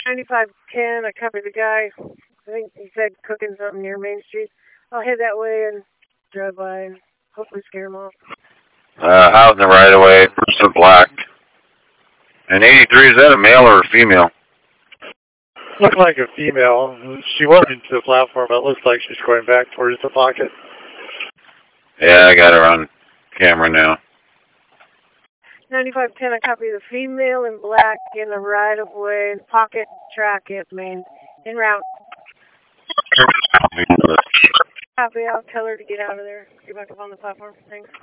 9510, I copied the guy. I think he said cooking something near Main Street. I'll head that way and drive by and hopefully scare him off. Out in the right of way, person black. And 83, is that a male or a female? Looked like a female. She went into the platform, but it looks like she's going back towards the pocket. Yeah, I got her on camera now. 9510, I copy the female in black in the right of way, pocket track at Main, en route. Copy, I'll tell her to get out of there. Get back up on the platform. Thanks.